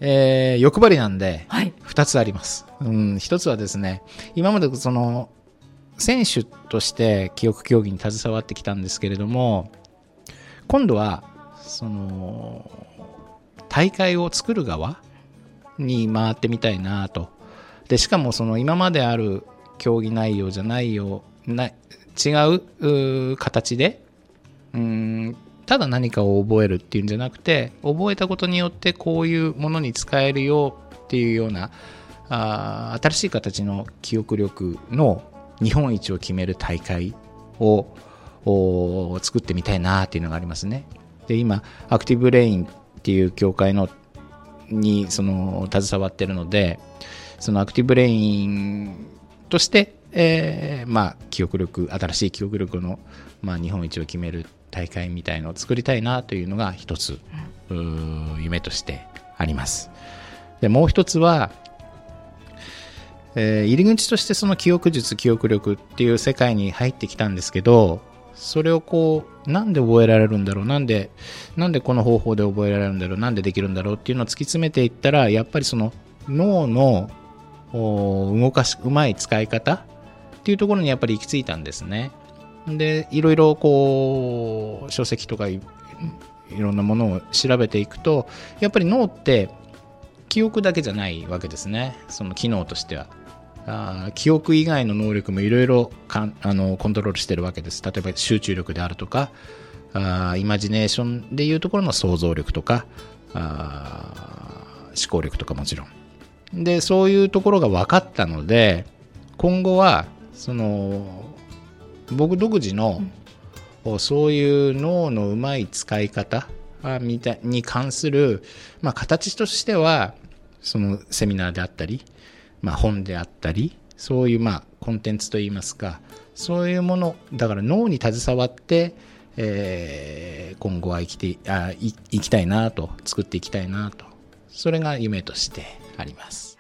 欲張りなんで、 はい、 2つあります。1つはですね、今までその選手として記憶競技に携わってきたんですけれども、今度はその大会を作る側に回ってみたいなと。でしかもその今まである競技内容じゃないような違う形でただ何かを覚えるっていうんじゃなくて、覚えたことによってこういうものに使えるよっていうような新しい形の記憶力の日本一を決める大会を作ってみたいなっていうのがありますね。で今アクティブレインっていう協会に携わってるので、そのアクティブレインとして、記憶力、新しい記憶力の、日本一を決める大会みたいのを作りたいなというのが一つ、夢としてあります。でもう一つは、入り口としてその記憶術、記憶力っていう世界に入ってきたんですけど、それをなんで覚えられるんだろう、なんでこの方法で覚えられるんだろう、なんでできるんだろうっていうのを突き詰めていったら、やっぱりその脳のうまい使い方っていうところにやっぱり行き着いたんですね。でいろいろ書籍とかいろんなものを調べていくと、やっぱり脳って記憶だけじゃないわけですね。その機能としては記憶以外の能力もいろいろコントロールしてるわけです。例えば集中力であるとかイマジネーションでいうところの想像力とか思考力とかもちろんで、そういうところが分かったので、今後は僕独自の、そういう脳のうまい使い方に関する、形としてはそのセミナーであったり、本であったり、そういうコンテンツといいますか、そういうものだから脳に携わって、今後は生きたいなと、作っていきたいなと、それが夢としてあります。